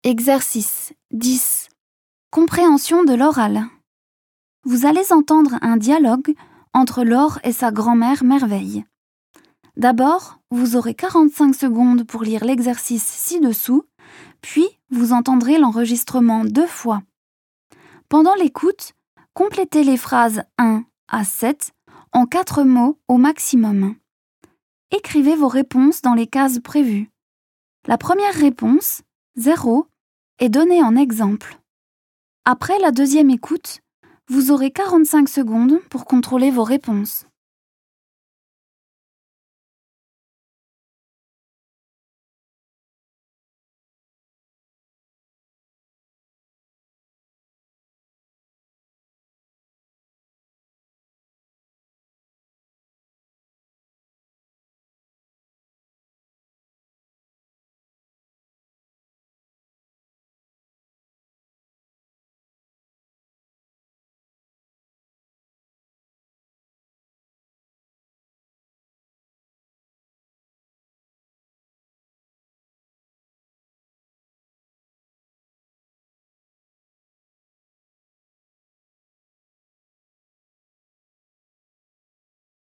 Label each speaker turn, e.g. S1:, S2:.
S1: Exercice 10. Compréhension de l'oral. Vous allez entendre un dialogue entre Laure et sa grand-mère Merveille. D'abord, vous aurez 45 secondes pour lire l'exercice ci-dessous, puis vous entendrez l'enregistrement 2 fois. Pendant l'écoute, complétez les phrases 1 à 7 en 4 mots au maximum. Écrivez vos réponses dans les cases prévues. La première réponse, 0, est donnée en exemple. Après la deuxième écoute, vous aurez 45 secondes pour contrôler vos réponses.